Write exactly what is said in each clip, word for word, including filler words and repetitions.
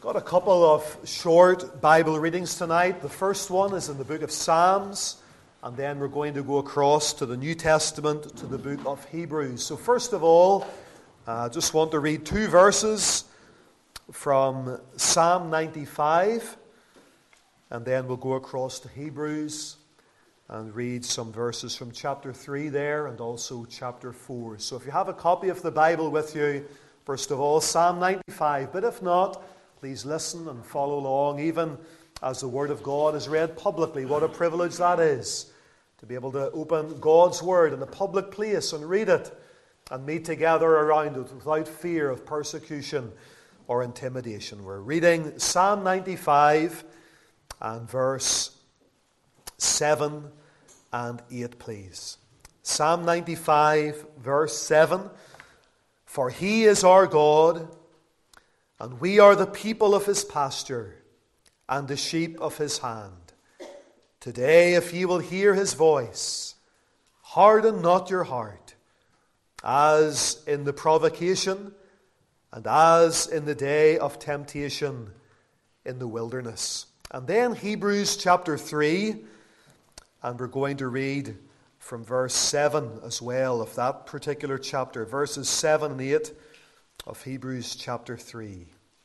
Got a couple of short Bible readings tonight. The first one is in the book of Psalms, and then we're going to go across to the New Testament, to the book of Hebrews. So first of all, I uh, just want to read two verses from Psalm ninety-five, and then we'll go across to Hebrews and read some verses from chapter three there and also chapter four. So if you have a copy of the Bible with you, first of all, Psalm ninety-five, but if not, please listen and follow along, even as the Word of God is read publicly. What a privilege that is, to be able to open God's Word in a public place and read it and meet together around it without fear of persecution or intimidation. We're reading Psalm ninety-five and verse seven and eight, please. Psalm ninety-five, verse seven. For He is our God, and we are the people of His pasture, and the sheep of His hand. Today, if ye will hear His voice, harden not your heart, as in the provocation, and as in the day of temptation in the wilderness. And then Hebrews chapter three, and we're going to read from verse seven as well of that particular chapter, verses seven and eight. Of Hebrews chapter three.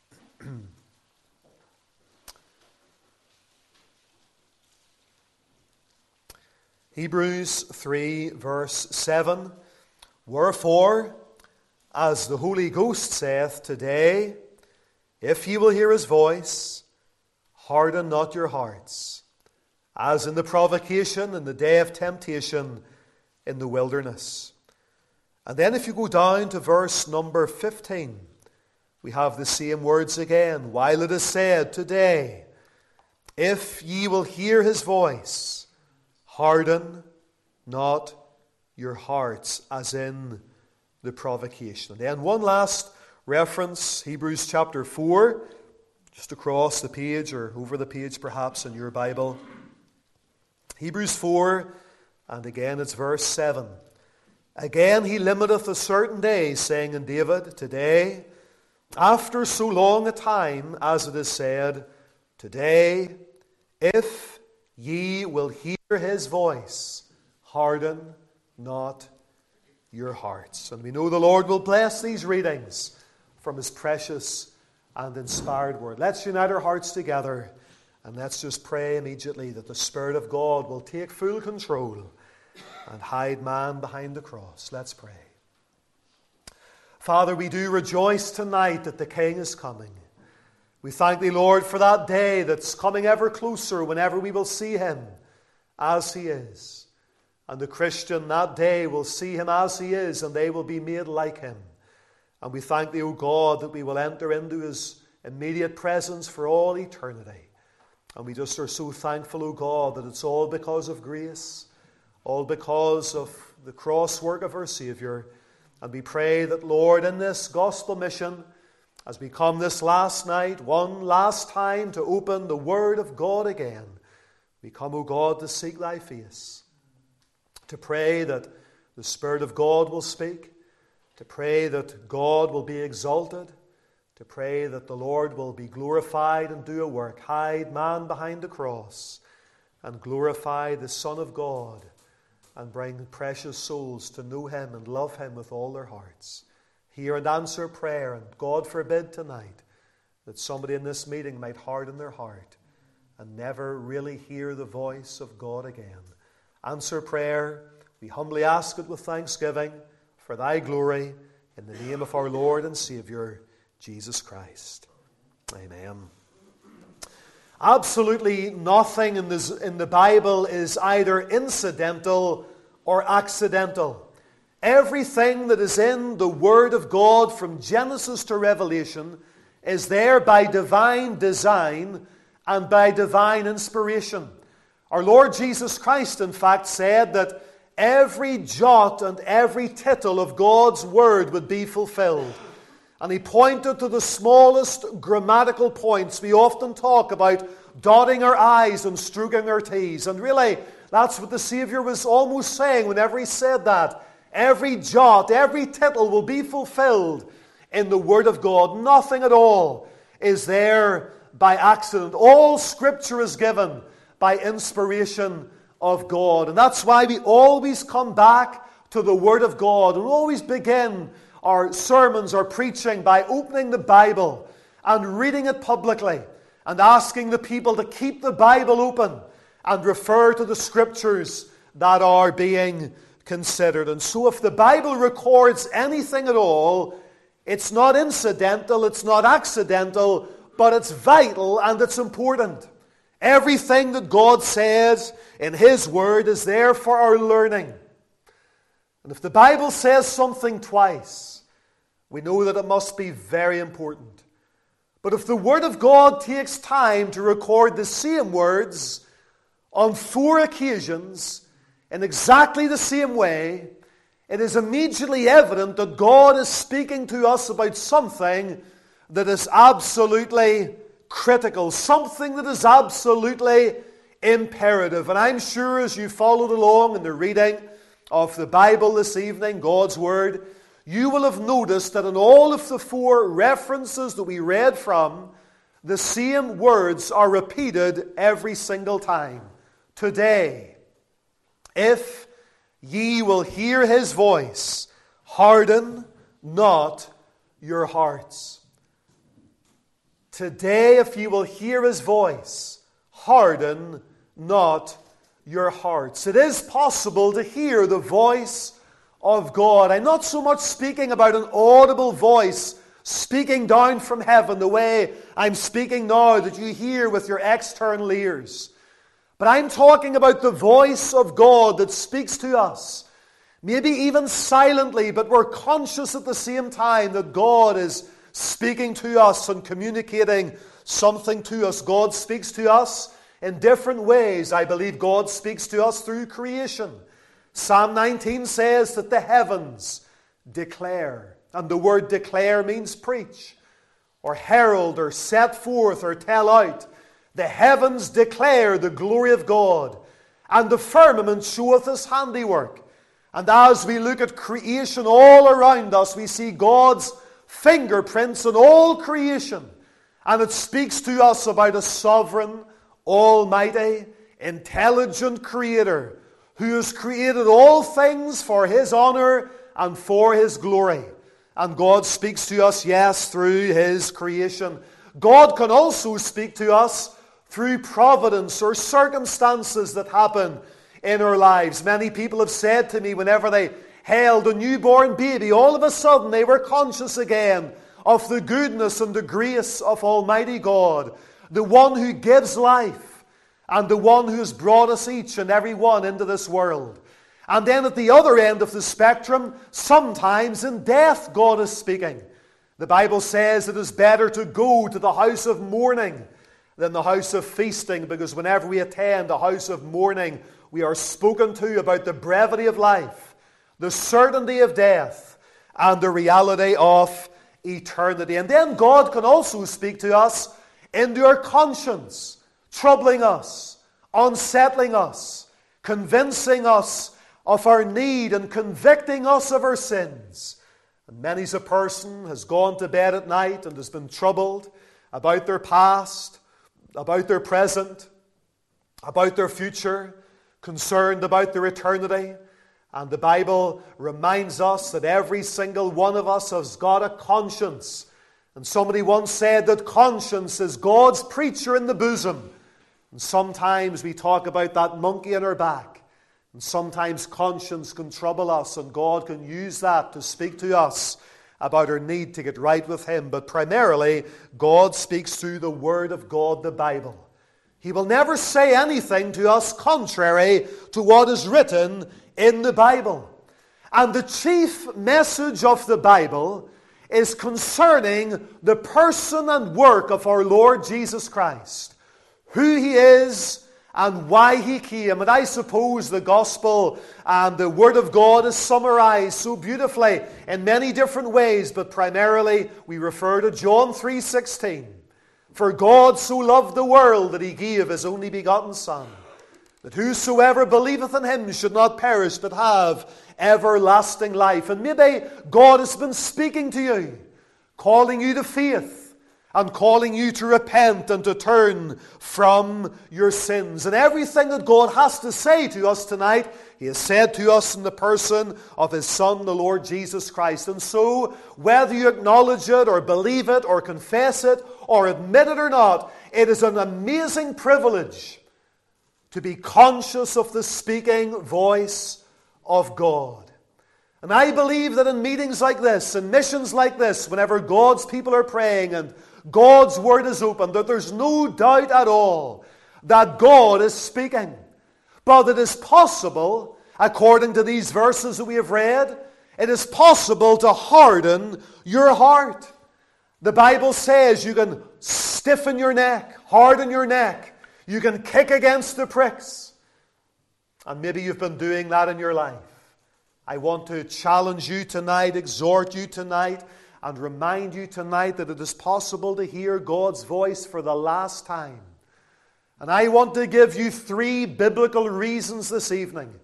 Hebrews three, verse seven. Wherefore, as the Holy Ghost saith today, if ye will hear His voice, harden not your hearts, as in the provocation in the day of temptation in the wilderness. And then if you go down to verse number fifteen, we have the same words again. While it is said today, if ye will hear His voice, harden not your hearts, as in the provocation. And then one last reference, Hebrews chapter four, just across the page or over the page perhaps in your Bible. Hebrews four, and again it's verse seven. Again he limiteth a certain day, saying in David, today, after so long a time, as it is said, today, if ye will hear His voice, harden not your hearts. And we know the Lord will bless these readings from His precious and inspired word. Let's unite our hearts together, and let's just pray immediately that the Spirit of God will take full control and hide man behind the cross. Let's pray. Father, we do rejoice tonight that the King is coming. We thank Thee, Lord, for that day that's coming ever closer whenever we will see Him as He is. And the Christian that day will see Him as He is, and they will be made like Him. And we thank Thee, O God, that we will enter into His immediate presence for all eternity. And we just are so thankful, O God, that it's all because of grace, all because of the cross work of our Saviour. And we pray that, Lord, in this gospel mission, as we come this last night, one last time to open the Word of God again, we come, O God, to seek Thy face, to pray that the Spirit of God will speak, to pray that God will be exalted, to pray that the Lord will be glorified and do a work, hide man behind the cross, and glorify the Son of God, and bring precious souls to know Him and love Him with all their hearts. Hear and answer prayer, and God forbid tonight that somebody in this meeting might harden their heart and never really hear the voice of God again. Answer prayer. We humbly ask it with thanksgiving for Thy glory, in the name of our Lord and Saviour, Jesus Christ. Amen. Absolutely nothing in, this, in the Bible is either incidental or accidental. Everything that is in the Word of God from Genesis to Revelation is there by divine design and by divine inspiration. Our Lord Jesus Christ, in fact, said that every jot and every tittle of God's Word would be fulfilled. And He pointed to the smallest grammatical points. We often talk about dotting our I's and stroking our T's. And really, that's what the Saviour was almost saying whenever He said that. Every jot, every tittle will be fulfilled in the Word of God. Nothing at all is there by accident. All Scripture is given by inspiration of God. And that's why we always come back to the Word of God and always begin our sermons or preaching by opening the Bible and reading it publicly and asking the people to keep the Bible open and refer to the Scriptures that are being considered. And so if the Bible records anything at all, it's not incidental, it's not accidental, but it's vital and it's important. Everything that God says in His Word is there for our learning. And if the Bible says something twice, we know that it must be very important. But if the Word of God takes time to record the same words on four occasions in exactly the same way, it is immediately evident that God is speaking to us about something that is absolutely critical, something that is absolutely imperative. And I'm sure as you followed along in the reading of the Bible this evening, God's Word, you will have noticed that in all of the four references that we read from, the same words are repeated every single time. Today, if ye will hear His voice, harden not your hearts. Today, if you will hear His voice, harden not your hearts. It is possible to hear the voice of God. I'm not so much speaking about an audible voice speaking down from heaven the way I'm speaking now that you hear with your external ears. But I'm talking about the voice of God that speaks to us. Maybe even silently, but we're conscious at the same time that God is speaking to us and communicating something to us. God speaks to us in different ways. I believe God speaks to us through creation. Psalm nineteen says that the heavens declare. And the word declare means preach, or herald, or set forth, or tell out. The heavens declare the glory of God, and the firmament showeth His handiwork. And as we look at creation all around us, we see God's fingerprints in all creation. And it speaks to us about a sovereign, almighty, intelligent Creator who has created all things for His honor and for His glory. And God speaks to us, yes, through His creation. God can also speak to us through providence or circumstances that happen in our lives. Many people have said to me whenever they held a newborn baby, all of a sudden they were conscious again of the goodness and the grace of Almighty God, the one who gives life and the one who has brought us each and every one into this world. And then at the other end of the spectrum, sometimes in death God is speaking. The Bible says it is better to go to the house of mourning than the house of feasting, because whenever we attend a house of mourning, we are spoken to about the brevity of life, the certainty of death, and the reality of eternity. And then God can also speak to us into our conscience, troubling us, unsettling us, convincing us of our need and convicting us of our sins. And many's a person has gone to bed at night and has been troubled about their past, about their present, about their future, concerned about their eternity. And the Bible reminds us that every single one of us has got a conscience. And somebody once said that conscience is God's preacher in the bosom. And sometimes we talk about that monkey in our back. And sometimes conscience can trouble us, and God can use that to speak to us about our need to get right with Him. But primarily, God speaks through the Word of God, the Bible. He will never say anything to us contrary to what is written in the Bible. And the chief message of the Bible is concerning the person and work of our Lord Jesus Christ, who He is and why He came. And I suppose the Gospel and the Word of God is summarized so beautifully in many different ways, but primarily we refer to John three sixteen. For God so loved the world that He gave His only begotten Son, that whosoever believeth in Him should not perish but have everlasting life. And maybe God has been speaking to you, calling you to faith, and calling you to repent and to turn from your sins. And everything that God has to say to us tonight, He has said to us in the person of His Son, the Lord Jesus Christ. And so, whether you acknowledge it or believe it or confess it or admit it or not, it is an amazing privilege to be conscious of the speaking voice of God. And I believe that in meetings like this, in missions like this, whenever God's people are praying and God's word is open, that there's no doubt at all that God is speaking. But it is possible, according to these verses that we have read, it is possible to harden your heart. The Bible says you can stiffen your neck, harden your neck. You can kick against the pricks. And maybe you've been doing that in your life. I want to challenge you tonight, exhort you tonight, and remind you tonight that it is possible to hear God's voice for the last time. And I want to give you three biblical reasons this evening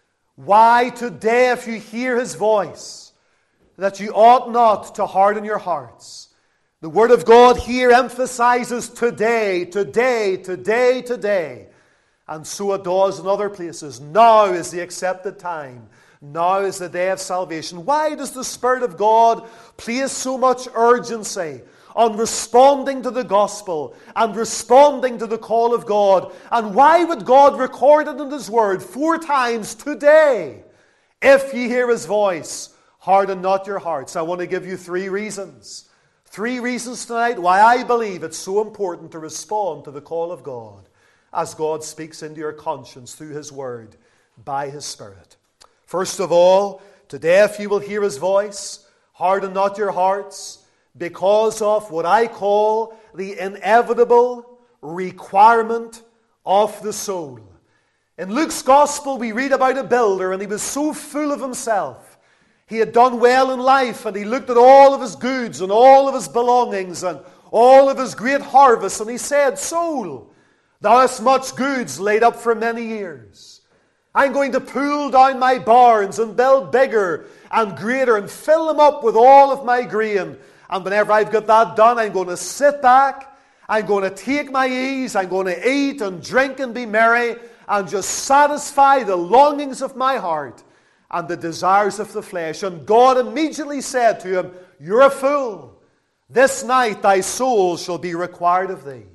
why today, if you hear His voice, that you ought not to harden your hearts. The Word of God here emphasizes today, today, today, today. And so it does in other places. Now is the accepted time. Now is the day of salvation. Why does the Spirit of God place so much urgency on responding to the gospel and responding to the call of God? And why would God record it in His Word four times today? If ye hear His voice, harden not your hearts. I want to give you three reasons. Three reasons tonight why I believe it's so important to respond to the call of God as God speaks into your conscience through His Word by His Spirit. First of all, today if you will hear His voice, harden not your hearts because of what I call the inevitable requirement of the soul. In Luke's Gospel we read about a builder, and he was so full of himself. He had done well in life, and he looked at all of his goods and all of his belongings and all of his great harvest, and he said, "Soul, thou hast much goods laid up for many years. I'm going to pull down my barns and build bigger and greater and fill them up with all of my grain. And whenever I've got that done, I'm going to sit back, I'm going to take my ease, I'm going to eat and drink and be merry and just satisfy the longings of my heart and the desires of the flesh." And God immediately said to him, "You're a fool. This night thy soul shall be required of thee."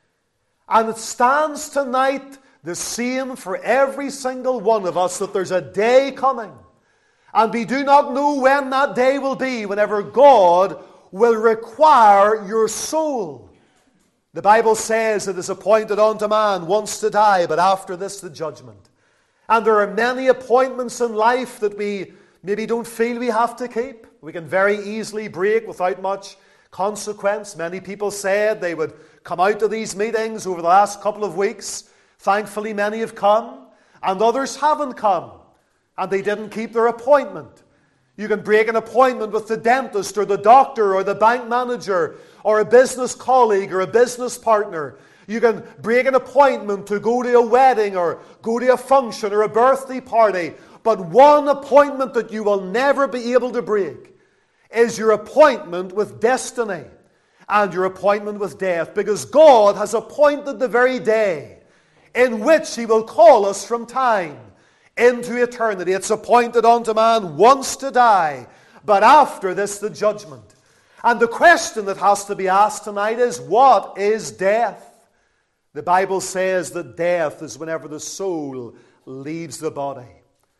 And it stands tonight the same for every single one of us, that there's a day coming. And we do not know when that day will be, whenever God will require your soul. The Bible says it is appointed unto man once to die, but after this the judgment. And there are many appointments in life that we maybe don't feel we have to keep. We can very easily break without much consequence. Many people said they would come out to these meetings over the last couple of weeks. Thankfully, many have come, and others haven't come, and they didn't keep their appointment. You can break an appointment with the dentist or the doctor or the bank manager or a business colleague or a business partner. You can break an appointment to go to a wedding or go to a function or a birthday party. But one appointment that you will never be able to break is your appointment with destiny and your appointment with death, because God has appointed the very day in which He will call us from time into eternity. It's appointed unto man once to die, but after this the judgment. And the question that has to be asked tonight is, what is death? The Bible says that death is whenever the soul leaves the body.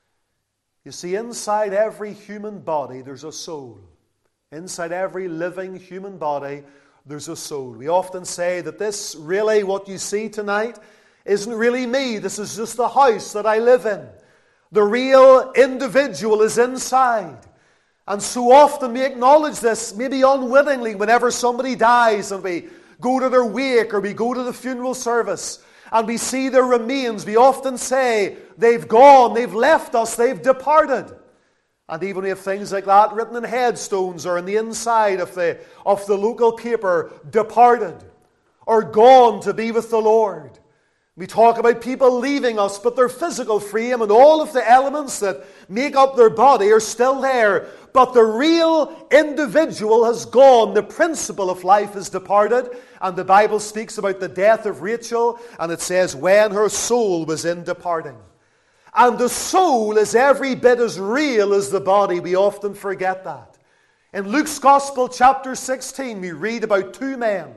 You see, inside every human body there's a soul. Inside every living human body there's a soul. We often say that this really, what you see tonight, isn't really me. This is just the house that I live in. The real individual is inside. And so often we acknowledge this, maybe unwittingly, whenever somebody dies and we go to their wake or we go to the funeral service and we see their remains. We often say, they've gone, they've left us, they've departed. And even we have things like that written in headstones or in the inside of the, of the local paper, departed or gone to be with the Lord. We talk about people leaving us, but their physical frame and all of the elements that make up their body are still there. But the real individual has gone. The principle of life is departed. And the Bible speaks about the death of Rachel, and it says, when her soul was in departing. And the soul is every bit as real as the body. We often forget that. In Luke's Gospel, chapter sixteen, we read about two men,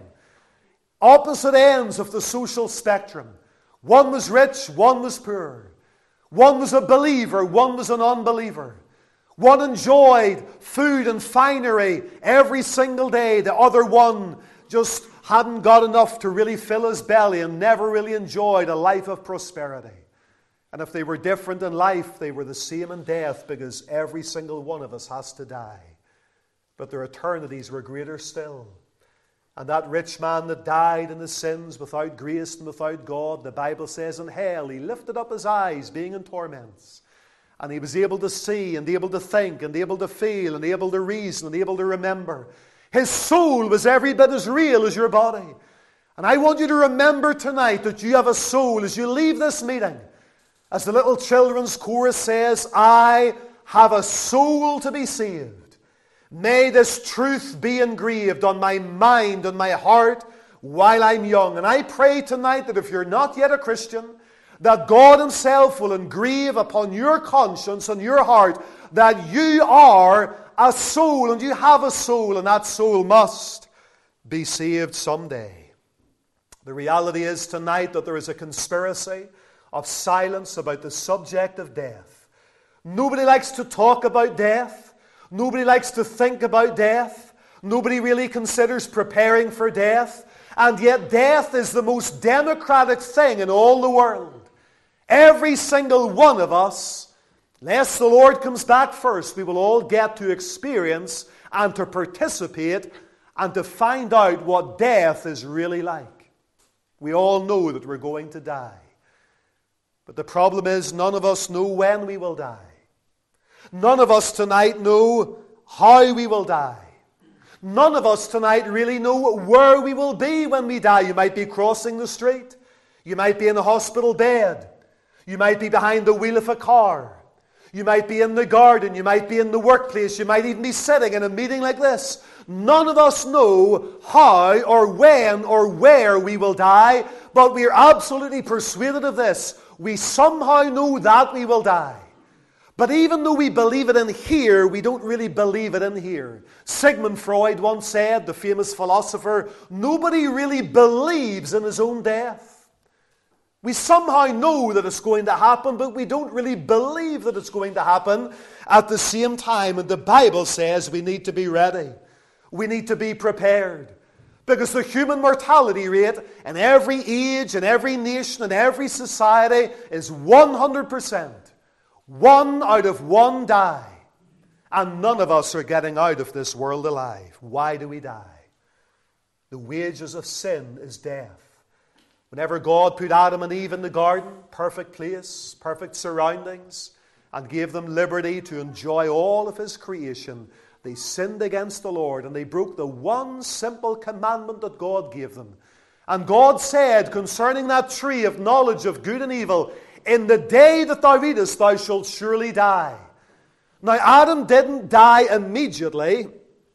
opposite ends of the social spectrum. One was rich, one was poor. One was a believer, one was an unbeliever. One enjoyed food and finery every single day. The other one just hadn't got enough to really fill his belly and never really enjoyed a life of prosperity. And if they were different in life, they were the same in death, because every single one of us has to die. But their eternities were greater still. And that rich man that died in his sins without grace and without God, the Bible says in hell, he lifted up his eyes being in torments. And he was able to see and able to think and able to feel and able to reason and able to remember. His soul was every bit as real as your body. And I want you to remember tonight that you have a soul as you leave this meeting. As the little children's chorus says, I have a soul to be saved. May this truth be engraved on my mind and my heart while I'm young. And I pray tonight that if you're not yet a Christian, that God Himself will engrave upon your conscience and your heart that you are a soul and you have a soul, and that soul must be saved someday. The reality is tonight that there is a conspiracy of silence about the subject of death. Nobody likes to talk about death. Nobody likes to think about death. Nobody really considers preparing for death. And yet death is the most democratic thing in all the world. Every single one of us, unless the Lord comes back first, we will all get to experience and to participate and to find out what death is really like. We all know that we're going to die. But the problem is none of us know when we will die. None of us tonight know how we will die. None of us tonight really know where we will be when we die. You might be crossing the street. You might be in a hospital bed. You might be behind the wheel of a car. You might be in the garden. You might be in the workplace. You might even be sitting in a meeting like this. None of us know how or when or where we will die, but we are absolutely persuaded of this. We somehow know that we will die. But even though we believe it in here, we don't really believe it in here. Sigmund Freud once said, the famous philosopher, nobody really believes in his own death. We somehow know that it's going to happen, but we don't really believe that it's going to happen at the same time. And the Bible says we need to be ready. We need to be prepared. Because the human mortality rate in every age, in every nation, in every society is one hundred percent. One out of one die. And none of us are getting out of this world alive. Why do we die? The wages of sin is death. Whenever God put Adam and Eve in the garden, perfect place, perfect surroundings, and gave them liberty to enjoy all of His creation, they sinned against the Lord, and they broke the one simple commandment that God gave them. And God said concerning that tree of knowledge of good and evil, in the day that thou eatest, thou shalt surely die. Now, Adam didn't die immediately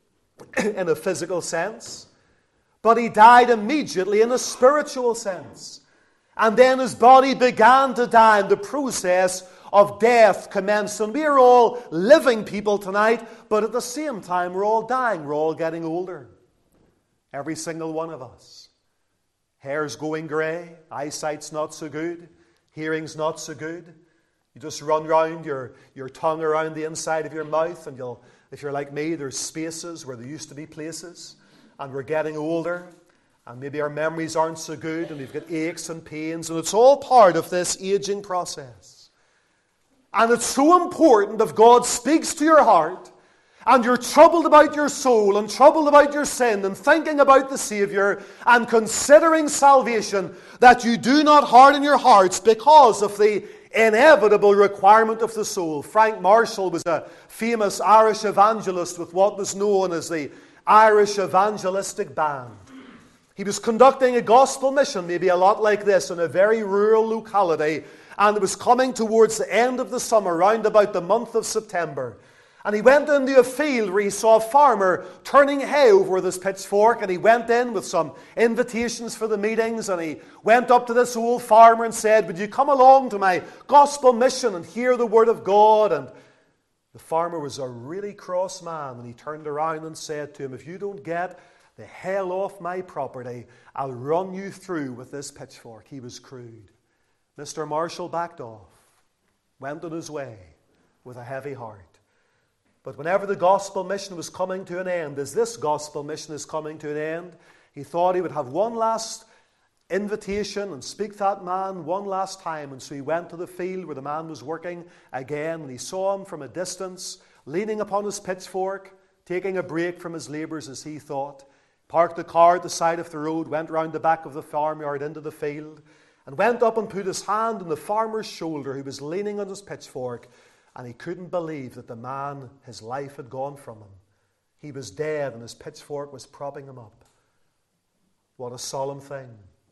in a physical sense, but he died immediately in a spiritual sense. And then his body began to die, and the process of death commenced. And we are all living people tonight, but at the same time, we're all dying. We're all getting older. Every single one of us. Hair's going grey, eyesight's not so good. Hearing's not so good. You just run round your, your tongue around the inside of your mouth, and you'll, if you're like me, there's spaces where there used to be places, and we're getting older, and maybe our memories aren't so good, and we've got aches and pains, and it's all part of this aging process. And it's so important if God speaks to your heart, and you're troubled about your soul and troubled about your sin and thinking about the Savior and considering salvation, that you do not harden your hearts because of the inevitable requirement of the soul. Frank Marshall was a famous Irish evangelist with what was known as the Irish Evangelistic Band. He was conducting a gospel mission, maybe a lot like this, in a very rural locality. And it was coming towards the end of the summer, round about the month of September. And he went into a field where he saw a farmer turning hay over with his pitchfork. And he went in with some invitations for the meetings. And he went up to this old farmer and said, "Would you come along to my gospel mission and hear the word of God?" And the farmer was a really cross man. And he turned around and said to him, "If you don't get the hell off my property, I'll run you through with this pitchfork." He was crude. Mister Marshall backed off, went on his way with a heavy heart. But whenever the gospel mission was coming to an end, as this gospel mission is coming to an end, he thought he would have one last invitation and speak to that man one last time. And so he went to the field where the man was working again, and he saw him from a distance, leaning upon his pitchfork, taking a break from his labours, as he thought. Parked the car at the side of the road, went round the back of the farmyard into the field, and went up and put his hand on the farmer's shoulder, who was leaning on his pitchfork. And he couldn't believe that the man, his life had gone from him. He was dead and his pitchfork was propping him up. What a solemn thing.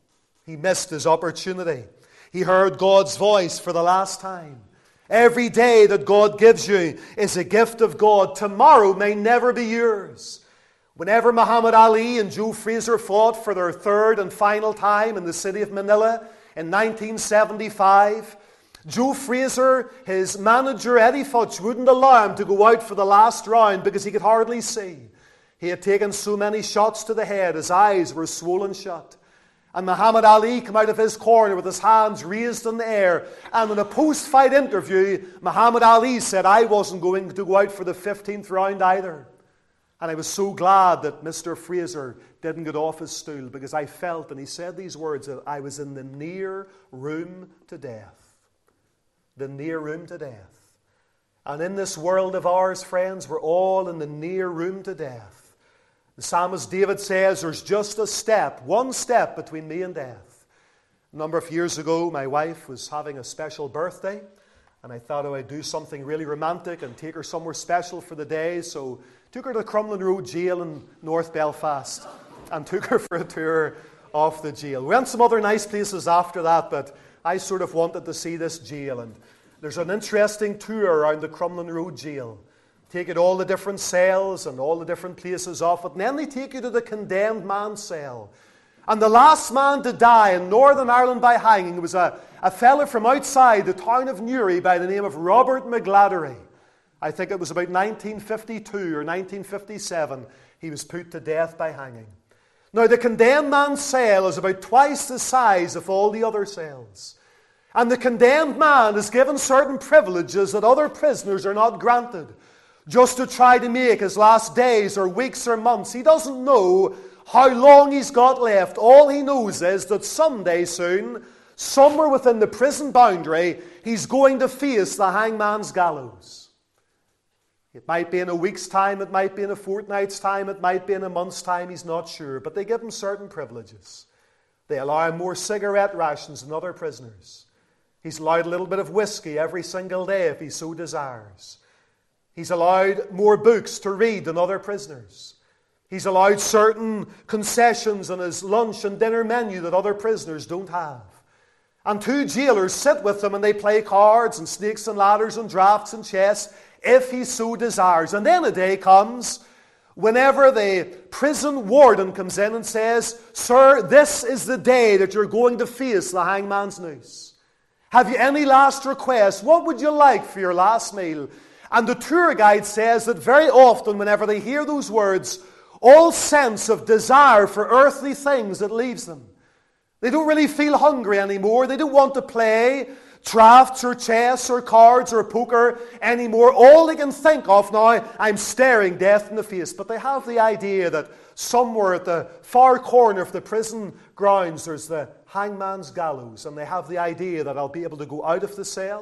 He missed his opportunity. He heard God's voice for the last time. Every day that God gives you is a gift of God. Tomorrow may never be yours. Whenever Muhammad Ali and Joe Frazier fought for their third and final time in the city of Manila in nineteen seventy-five, Joe Frazier, his manager Eddie Futch, wouldn't allow him to go out for the last round because he could hardly see. He had taken so many shots to the head, his eyes were swollen shut. And Muhammad Ali came out of his corner with his hands raised in the air. And in a post-fight interview, Muhammad Ali said, "I wasn't going to go out for the fifteenth round either. And I was so glad that Mister Frazier didn't get off his stool, because I felt," and he said these words, "that I was in the near room to death." The near room to death. And in this world of ours, friends, we're all in the near room to death. The psalmist David says, "There's just a step, one step between me and death." A number of years ago, my wife was having a special birthday, and I thought I would do something really romantic and take her somewhere special for the day. So took her to the Crumlin Road Jail in North Belfast and took her for a tour of the jail. We went some other nice places after that, but I sort of wanted to see this jail. And there's an interesting tour around the Crumlin Road Jail. Take you to all the different cells and all the different places of it. And then they take you to the condemned man's cell. And the last man to die in Northern Ireland by hanging was a, a fellow from outside the town of Newry by the name of Robert McGladdery. I think it was about nineteen fifty-two or nineteen fifty-seven. He was put to death by hanging. Now, the condemned man's cell is about twice the size of all the other cells. And the condemned man is given certain privileges that other prisoners are not granted, just to try to make his last days or weeks or months. He doesn't know how long he's got left. All he knows is that someday soon, somewhere within the prison boundary, he's going to face the hangman's gallows. It might be in a week's time, it might be in a fortnight's time, it might be in a month's time, he's not sure. But they give him certain privileges. They allow him more cigarette rations than other prisoners. He's allowed a little bit of whiskey every single day if he so desires. He's allowed more books to read than other prisoners. He's allowed certain concessions on his lunch and dinner menu that other prisoners don't have. And two jailers sit with him and they play cards and snakes and ladders and drafts and chess if he so desires. And then a day comes whenever the prison warden comes in and says, "Sir, this is the day that you're going to face the hangman's noose. Have you any last requests? What would you like for your last meal?" And the tour guide says that very often whenever they hear those words, all sense of desire for earthly things that leaves them. They don't really feel hungry anymore. They don't want to play drafts or chess or cards or poker anymore. All they can think of now, I'm staring death in the face. But they have the idea that somewhere at the far corner of the prison grounds there's the hangman's gallows. And they have the idea that I'll be able to go out of the cell.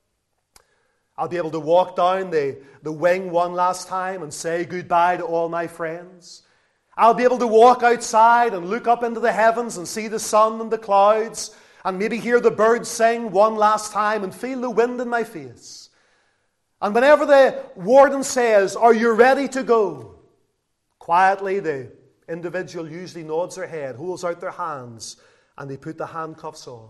I'll be able to walk down the, the wing one last time and say goodbye to all my friends. I'll be able to walk outside and look up into the heavens and see the sun and the clouds and maybe hear the birds sing one last time and feel the wind in my face. And whenever the warden says, "Are you ready to go?" quietly the individual usually nods their head, holds out their hands, and they put the handcuffs on.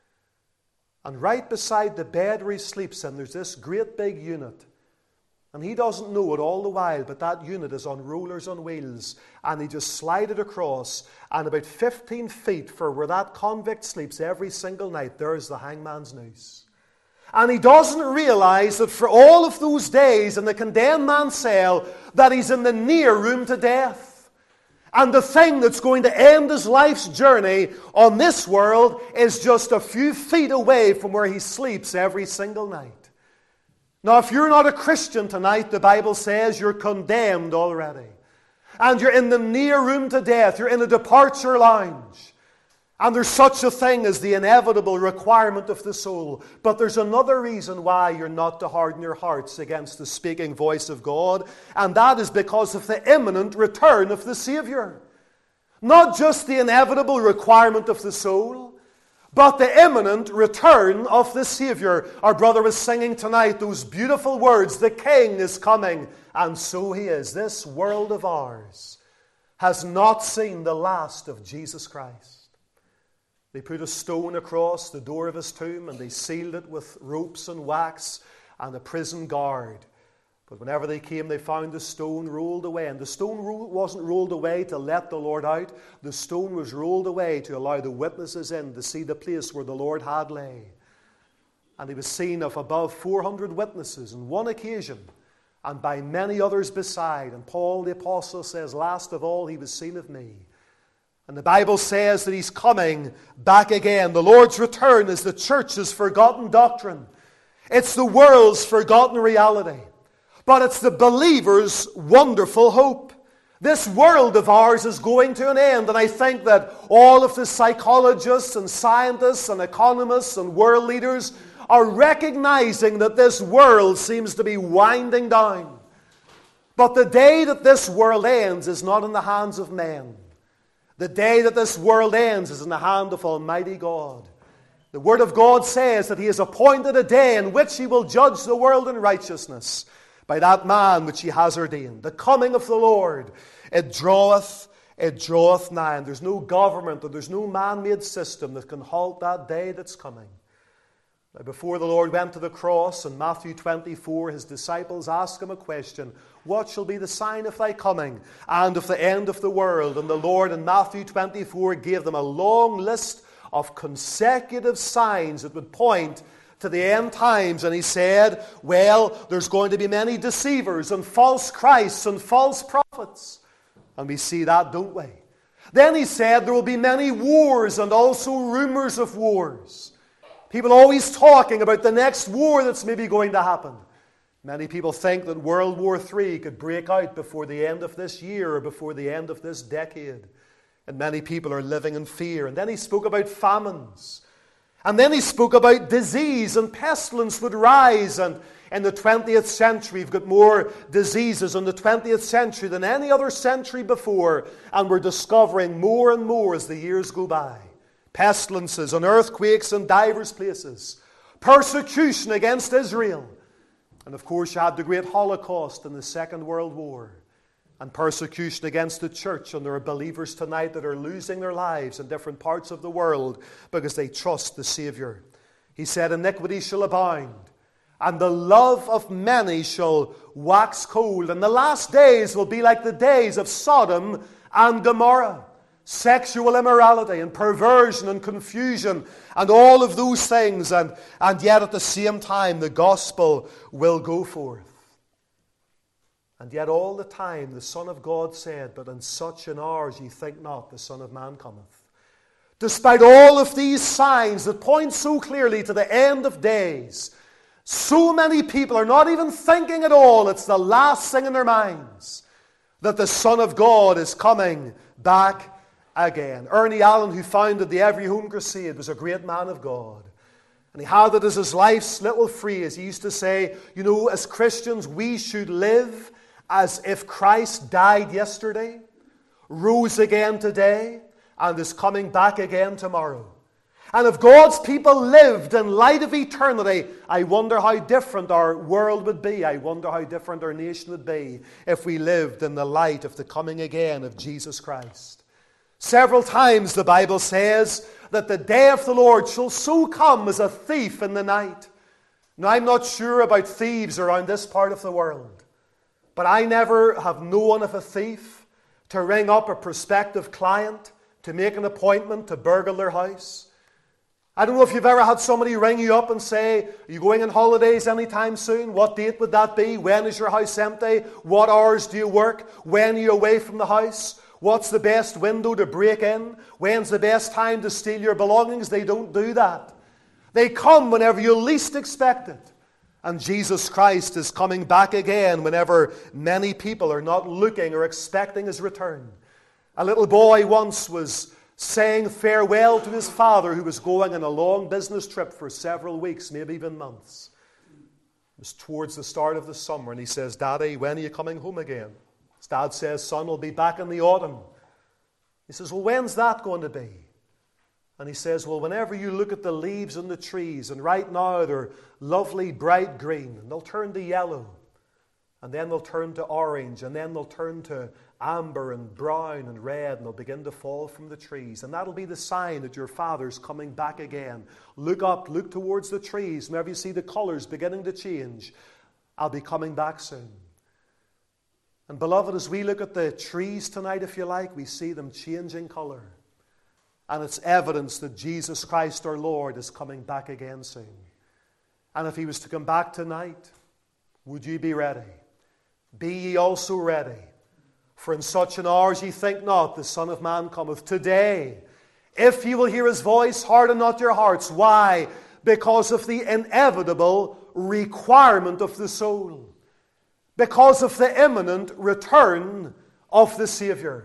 And right beside the bed where he sleeps in, there's this great big unit. And he doesn't know it all the while, but that unit is on rollers on wheels. And he just slide it across. And about fifteen feet from where that convict sleeps every single night, there's the hangman's noose. And he doesn't realize that for all of those days in the condemned man's cell, that he's in the near room to death. And the thing that's going to end his life's journey on this world is just a few feet away from where he sleeps every single night. Now, if you're not a Christian tonight, the Bible says you're condemned already. And you're in the near room to death. You're in a departure lounge. And there's such a thing as the inevitable requirement of the soul. But there's another reason why you're not to harden your hearts against the speaking voice of God. And that is because of the imminent return of the Savior. Not just the inevitable requirement of the soul, but the imminent return of the Savior. Our brother was singing tonight those beautiful words, the King is coming, and so he is. This world of ours has not seen the last of Jesus Christ. They put a stone across the door of his tomb, and they sealed it with ropes and wax and a prison guard. But whenever they came, they found the stone rolled away. And the stone wasn't rolled away to let the Lord out. The stone was rolled away to allow the witnesses in to see the place where the Lord had lay. And he was seen of above four hundred witnesses on one occasion, and by many others beside. And Paul the Apostle says, last of all, he was seen of me. And the Bible says that he's coming back again. The Lord's return is the church's forgotten doctrine. It's the world's forgotten reality. But it's the believer's wonderful hope. This world of ours is going to an end, and I think that all of the psychologists and scientists and economists and world leaders are recognizing that this world seems to be winding down. But the day that this world ends is not in the hands of men. The day that this world ends is in the hand of Almighty God. The Word of God says that He has appointed a day in which He will judge the world in righteousness by that man which He has ordained. The coming of the Lord, it draweth, it draweth nigh. And there's no government or there's no man-made system that can halt that day that's coming. Now, before the Lord went to the cross in Matthew twenty-four, His disciples asked Him a question. What shall be the sign of Thy coming and of the end of the world? And the Lord in Matthew twenty-four gave them a long list of consecutive signs that would point to the end times. And He said, well, there's going to be many deceivers and false Christs and false prophets. And we see that, don't we? Then He said there will be many wars and also rumors of wars. People always talking about the next war that's maybe going to happen. Many people think that World War Three could break out before the end of this year or before the end of this decade. And many people are living in fear. And then He spoke about famines. And then He spoke about disease and pestilence would rise. And in the twentieth century, we've got more diseases in the twentieth century than any other century before. And we're discovering more and more as the years go by. Pestilences and earthquakes in divers places. Persecution against Israel. And of course, you had the great Holocaust in the Second World War. And persecution against the church. And there are believers tonight that are losing their lives in different parts of the world because they trust the Savior. He said, iniquity shall abound, and the love of many shall wax cold. And the last days will be like the days of Sodom and Gomorrah. Sexual immorality and perversion and confusion and all of those things. And, and yet at the same time, the gospel will go forth. And yet all the time the Son of God said, but in such an hour as ye think not, the Son of Man cometh. Despite all of these signs that point so clearly to the end of days, so many people are not even thinking at all, it's the last thing in their minds, that the Son of God is coming back again. Ernie Allen, who founded the Every Home Crusade, was a great man of God. And he had it as his life's little phrase. He used to say, you know, as Christians, we should live as if Christ died yesterday, rose again today, and is coming back again tomorrow. And if God's people lived in light of eternity, I wonder how different our world would be. I wonder how different our nation would be if we lived in the light of the coming again of Jesus Christ. Several times the Bible says that the day of the Lord shall so come as a thief in the night. Now, I'm not sure about thieves around this part of the world, but I never have known of a thief to ring up a prospective client to make an appointment to burgle their house. I don't know if you've ever had somebody ring you up and say, are you going on holidays anytime soon? What date would that be? When is your house empty? What hours do you work? When are you away from the house? What's the best window to break in? When's the best time to steal your belongings? They don't do that. They come whenever you least expect it. And Jesus Christ is coming back again whenever many people are not looking or expecting His return. A little boy once was saying farewell to his father, who was going on a long business trip for several weeks, maybe even months. It was towards the start of the summer, and he says, Daddy, when are you coming home again? His dad says, Son, we'll be back in the autumn. He says, well, when's that going to be? And he says, well, whenever you look at the leaves on the trees, and right now they're lovely bright green, and they'll turn to yellow, and then they'll turn to orange, and then they'll turn to amber and brown and red, and they'll begin to fall from the trees. And that'll be the sign that your Father's coming back again. Look up, look towards the trees. Whenever you see the colors beginning to change, I'll be coming back soon. And beloved, as we look at the trees tonight, if you like, we see them changing color. And it's evidence that Jesus Christ our Lord is coming back again soon. And if He was to come back tonight, would you be ready? Be ye also ready. For in such an hour as ye think not, the Son of Man cometh. Today, if ye will hear His voice, harden not your hearts. Why? Because of the inevitable requirement of the soul. Because of the imminent return of the Savior.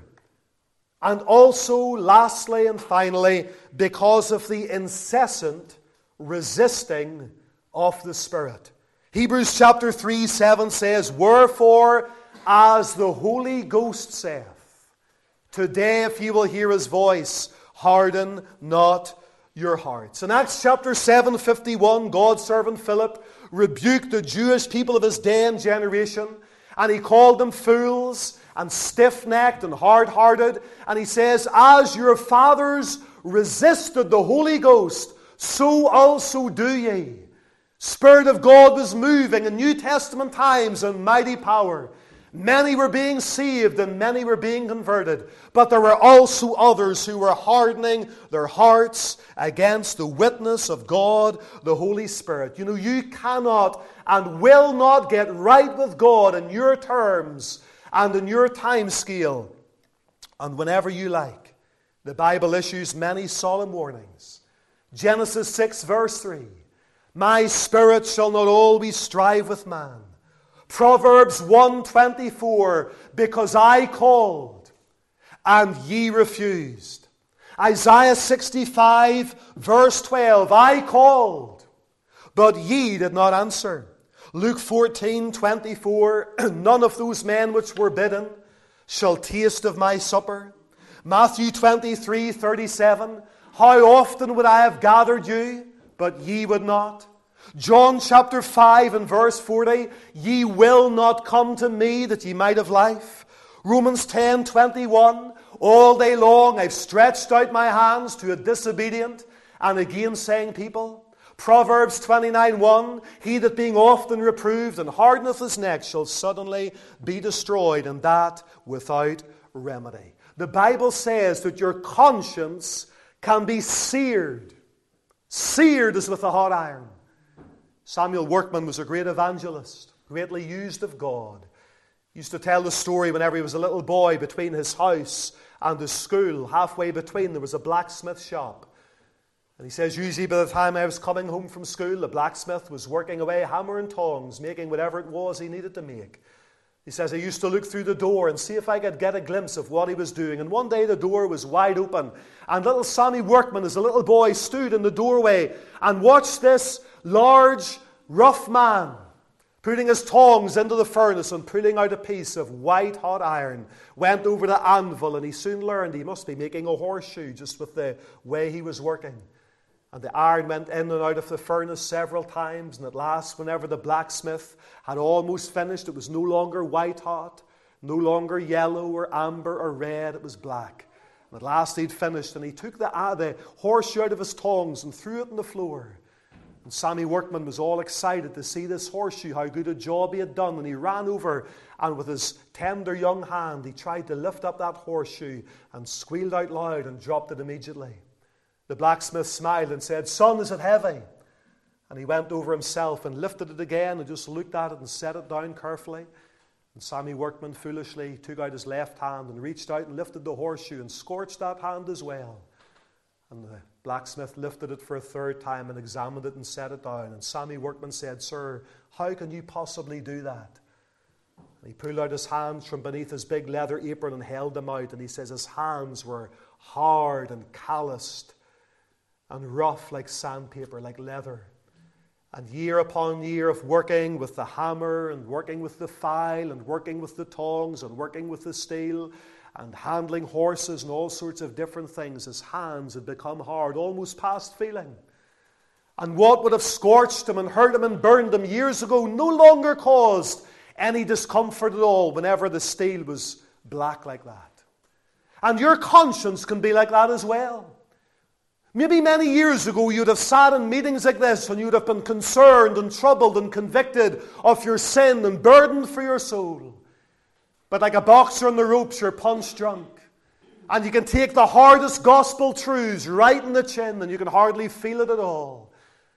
And also, lastly and finally, because of the incessant resisting of the Spirit. Hebrews chapter three, seven says, Wherefore, as the Holy Ghost saith, Today if ye will hear His voice, harden not your hearts. In Acts chapter seven, fifty-one, God's servant Philip rebuked the Jewish people of his day and generation, and he called them fools and stiff-necked and hard-hearted. And he says, As your fathers resisted the Holy Ghost, so also do ye. Spirit of God was moving in New Testament times in mighty power. Many were being saved and many were being converted. But there were also others who were hardening their hearts against the witness of God, the Holy Spirit. You know, you cannot and will not get right with God in your terms and in your time scale. And whenever you like, the Bible issues many solemn warnings. Genesis six verse three. My spirit shall not always strive with man. Proverbs one twenty-four, because I called and ye refused. Isaiah sixty-five verse twelve, I called, but ye did not answer. Luke fourteen twenty-four, none of those men which were bidden shall taste of my supper. Matthew twenty-three thirty-seven, how often would I have gathered you, but ye would not. John chapter five and verse forty, ye will not come to me that ye might have life. Romans ten twenty-one, all day long I've stretched out my hands to a disobedient and again-saying people. Proverbs twenty-nine one, he that being often reproved and hardeneth his neck shall suddenly be destroyed, and that without remedy. The Bible says that your conscience can be seared. Seared as with a hot iron. Samuel Workman was a great evangelist, greatly used of God. He used to tell the story whenever he was a little boy, between his house and his school, halfway between there was a blacksmith shop. And he says, usually by the time I was coming home from school, the blacksmith was working away hammer and tongs, making whatever it was he needed to make. He says, I used to look through the door and see if I could get a glimpse of what he was doing. And one day the door was wide open, and little Sammy Workman, as a little boy, stood in the doorway and watched this large, rough man putting his tongs into the furnace and pulling out a piece of white hot iron. Went over the anvil, and he soon learned he must be making a horseshoe just with the way he was working. And the iron went in and out of the furnace several times. And at last, whenever the blacksmith had almost finished, it was no longer white hot, no longer yellow or amber or red, it was black. And at last he'd finished, and he took the, uh, the horseshoe out of his tongs and threw it on the floor. And Sammy Workman was all excited to see this horseshoe, how good a job he had done. And he ran over, and with his tender young hand, he tried to lift up that horseshoe and squealed out loud and dropped it immediately. The blacksmith smiled and said, "Son, is it heavy?" And he went over himself and lifted it again and just looked at it and set it down carefully. And Sammy Workman foolishly took out his left hand and reached out and lifted the horseshoe and scorched that hand as well. And the blacksmith lifted it for a third time and examined it and set it down. And Sammy Workman said, "Sir, how can you possibly do that?" And he pulled out his hands from beneath his big leather apron and held them out. And he says his hands were hard and calloused and rough like sandpaper, like leather. And year upon year of working with the hammer and working with the file and working with the tongs and working with the steel and handling horses and all sorts of different things, his hands had become hard, almost past feeling. And what would have scorched him and hurt him and burned him years ago no longer caused any discomfort at all whenever the steel was black like that. And your conscience can be like that as well. Maybe many years ago you'd have sat in meetings like this and you'd have been concerned and troubled and convicted of your sin and burdened for your soul. But like a boxer on the ropes, you're punch drunk. And you can take the hardest gospel truths right in the chin and you can hardly feel it at all.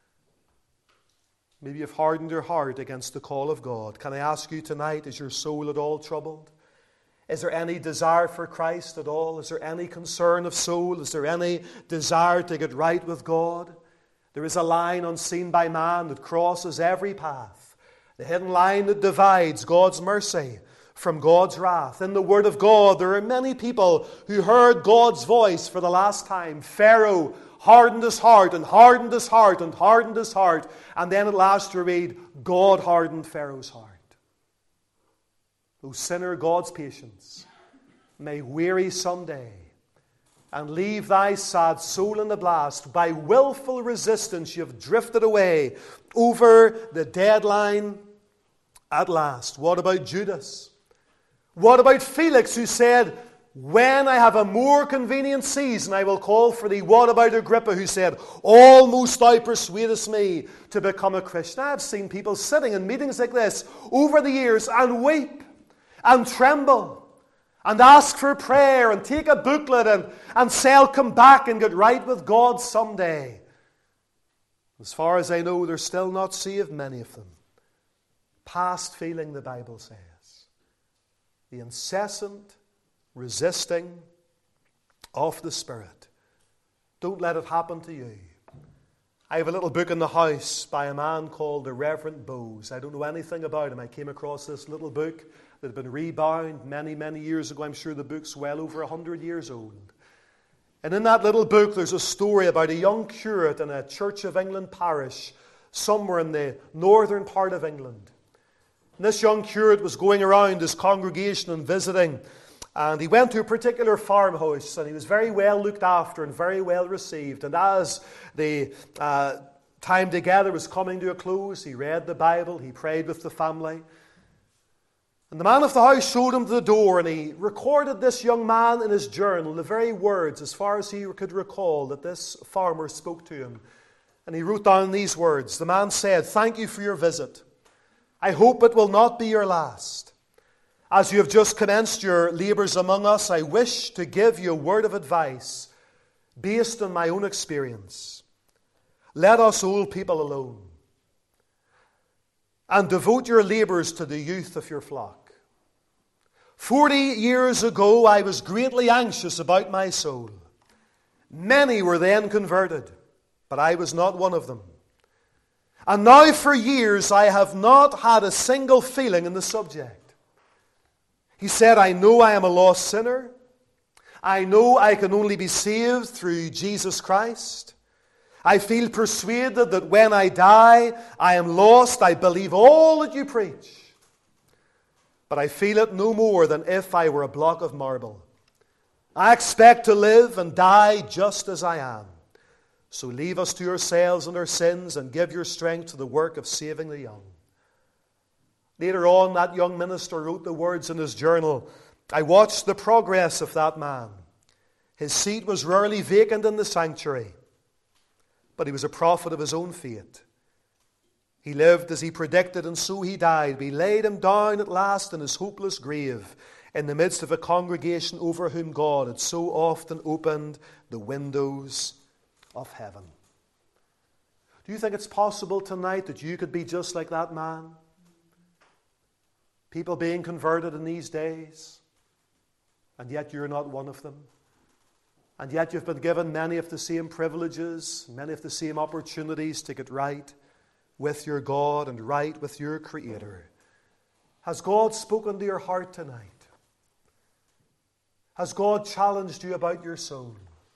Maybe you've hardened your heart against the call of God. Can I ask you tonight, is your soul at all troubled? Is there any desire for Christ at all? Is there any concern of soul? Is there any desire to get right with God? There is a line unseen by man that crosses every path. The hidden line that divides God's mercy from God's wrath. In the Word of God, there are many people who heard God's voice for the last time. Pharaoh hardened his heart and hardened his heart and hardened his heart. And then at last we read, God hardened Pharaoh's heart. O sinner, God's patience may weary someday and leave thy sad soul in the blast. By willful resistance you have drifted away over the deadline at last. What about Judas? What about Felix, who said, "When I have a more convenient season, I will call for thee"? What about Agrippa, who said, "Almost thou persuadest me to become a Christian"? I've seen people sitting in meetings like this over the years and weep and tremble and ask for prayer and take a booklet and, and say, "I'll come back and get right with God someday." As far as I know, they're still not saved, many of them. Past feeling, the Bible says. The incessant resisting of the Spirit. Don't let it happen to you. I have a little book in the house by a man called the Reverend Bose. I don't know anything about him. I came across this little book that had been rebound many, many years ago. I'm sure the book's well over a hundred years old. And in that little book, there's a story about a young curate in a Church of England parish somewhere in the northern part of England. And this young curate was going around his congregation and visiting. And he went to a particular farmhouse, and he was very well looked after and very well received. And as the uh, time together was coming to a close, he read the Bible, he prayed with the family. And the man of the house showed him to the door, and he recorded this young man in his journal, the very words, as far as he could recall, that this farmer spoke to him. And he wrote down these words. The man said, "Thank you for your visit. I hope it will not be your last. As you have just commenced your labours among us, I wish to give you a word of advice based on my own experience. Let us old people alone and devote your labours to the youth of your flock. Forty years ago, I was greatly anxious about my soul. Many were then converted, but I was not one of them. And now for years I have not had a single feeling in the subject." He said, "I know I am a lost sinner. I know I can only be saved through Jesus Christ. I feel persuaded that when I die, I am lost. I believe all that you preach. But I feel it no more than if I were a block of marble. I expect to live and die just as I am. So leave us to ourselves and our sins and give your strength to the work of saving the young. Later on, that young minister wrote the words in his journal, I watched the progress of that man. His seat was rarely vacant in the sanctuary, but he was a prophet of his own fate. He lived as he predicted, and so he died. We laid him down at last in his hopeless grave, in the midst of a congregation over whom God had so often opened the windows of heaven. Do you think it's possible tonight that you could be just like that man? People being converted in these days, and yet you're not one of them. And yet you've been given many of the same privileges, many of the same opportunities to get right with your God and right with your Creator. Has God spoken to your heart tonight? Has God challenged you about your soul?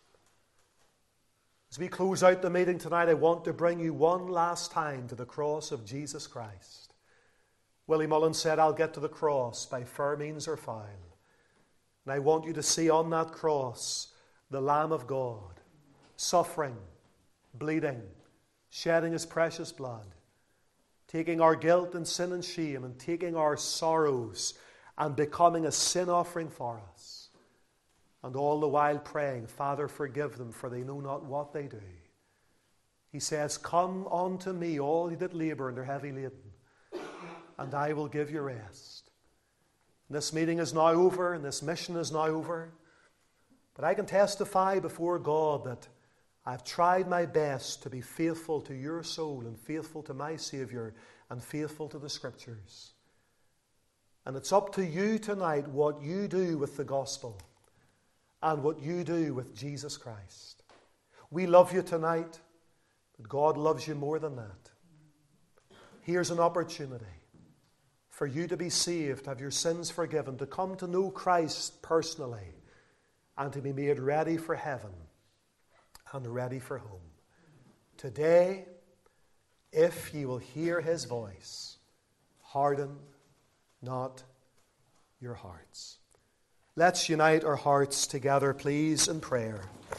As we close out the meeting tonight, I want to bring you one last time to the cross of Jesus Christ. Willie Mullen said, I'll get to the cross by fair means or foul. And I want you to see on that cross the Lamb of God, suffering, bleeding, shedding his precious blood, taking our guilt and sin and shame and taking our sorrows and becoming a sin offering for us. And all the while praying, Father, forgive them, for they know not what they do. He says, come unto me, all ye that labour and are heavy laden, and I will give you rest. And this meeting is now over, and this mission is now over. But I can testify before God that I've tried my best to be faithful to your soul and faithful to my Saviour and faithful to the Scriptures. And it's up to you tonight what you do with the gospel and what you do with Jesus Christ. We love you tonight, but God loves you more than that. Here's an opportunity for you to be saved, have your sins forgiven, to come to know Christ personally, and to be made ready for heaven and ready for home. Today, if ye will hear his voice, harden not your hearts. Let's unite our hearts together, please, in prayer.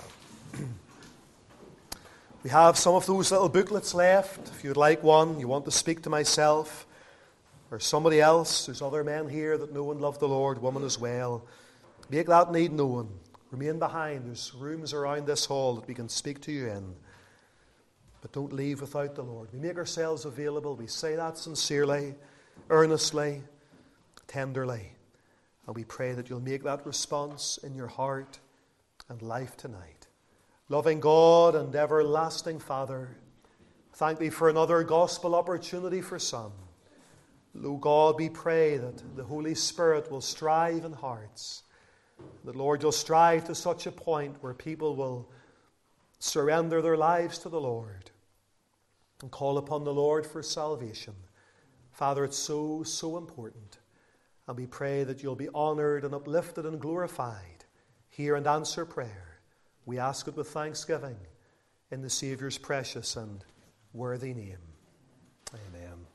We have some of those little booklets left. If you'd like one, you want to speak to myself or somebody else, there's other men here that know and love the Lord, women as well. Make that need known. Remain behind. There's rooms around this hall that we can speak to you in. But don't leave without the Lord. We make ourselves available. We say that sincerely, earnestly, tenderly. And we pray that you'll make that response in your heart and life tonight. Loving God and everlasting Father, thank thee for another gospel opportunity for some. Lord God, we pray that the Holy Spirit will strive in hearts. That, Lord, you'll strive to such a point where people will surrender their lives to the Lord and call upon the Lord for salvation. Father, it's so, so important. And we pray that you'll be honored and uplifted and glorified. Hear and answer prayer. We ask it with thanksgiving in the Saviour's precious and worthy name. Amen.